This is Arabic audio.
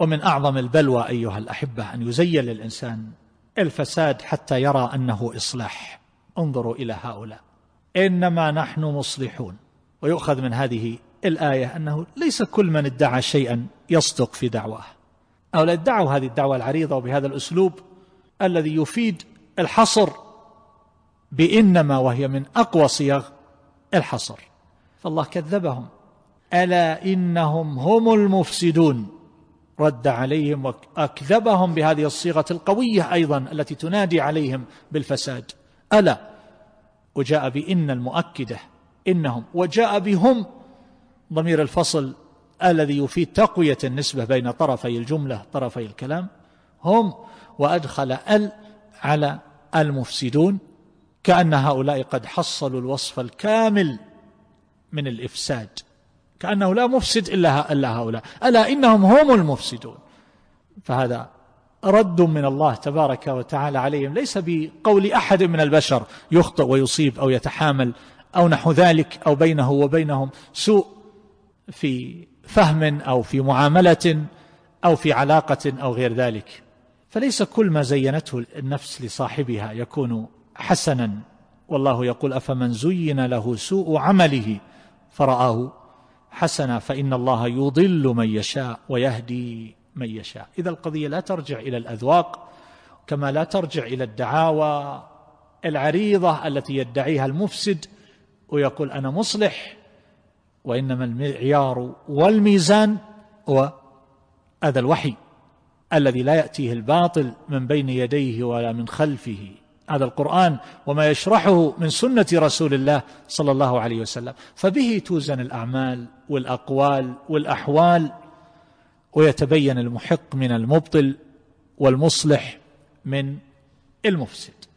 ومن أعظم البلوى أيها الأحبة أن يزين للإنسان الفساد حتى يرى أنه إصلاح. انظروا إلى هؤلاء، إنما نحن مصلحون. ويؤخذ من هذه الآية أنه ليس كل من ادعى شيئا يصدق في دعواه. هؤلاء ادعوا هذه الدعوة العريضة وبهذا الأسلوب الذي يفيد الحصر بإنما، وهي من أقوى صيغ الحصر. فالله كذبهم: ألا إنهم هم المفسدون، رد عليهم وأكذبهم بهذه الصيغة القوية أيضا التي تنادي عليهم بالفساد. ألا، وجاء بإن المؤكدة إنهم، وجاء بهم ضمير الفصل الذي يفيد تقوية النسبة بين طرفي الجملة، طرفي الكلام، هم، وأدخل على المفسدون، كأن هؤلاء قد حصلوا الوصف الكامل من الإفساد، كأنه لا مفسد إلا هؤلاء. ألا إنهم هم المفسدون. فهذا رد من الله تبارك وتعالى عليهم، ليس بقول أحد من البشر يخطئ ويصيب أو يتحامل أو نحو ذلك، أو بينه وبينهم سوء في فهم أو في معاملة أو في علاقة أو غير ذلك. فليس كل ما زينته النفس لصاحبها يكون حسنا. والله يقول: أفمن زين له سوء عمله فرآه حسنا فإن الله يضل من يشاء ويهدي من يشاء. إذا القضية لا ترجع إلى الأذواق، كما لا ترجع إلى الدعاوى العريضة التي يدعيها المفسد ويقول أنا مصلح، وإنما المعيار والميزان هو هذا الوحي الذي لا يأتيه الباطل من بين يديه ولا من خلفه، هذا القرآن وما يشرحه من سنة رسول الله صلى الله عليه وسلم. فبه توزن الأعمال والأقوال والأحوال، ويتبين المحق من المبطل والمصلح من المفسد.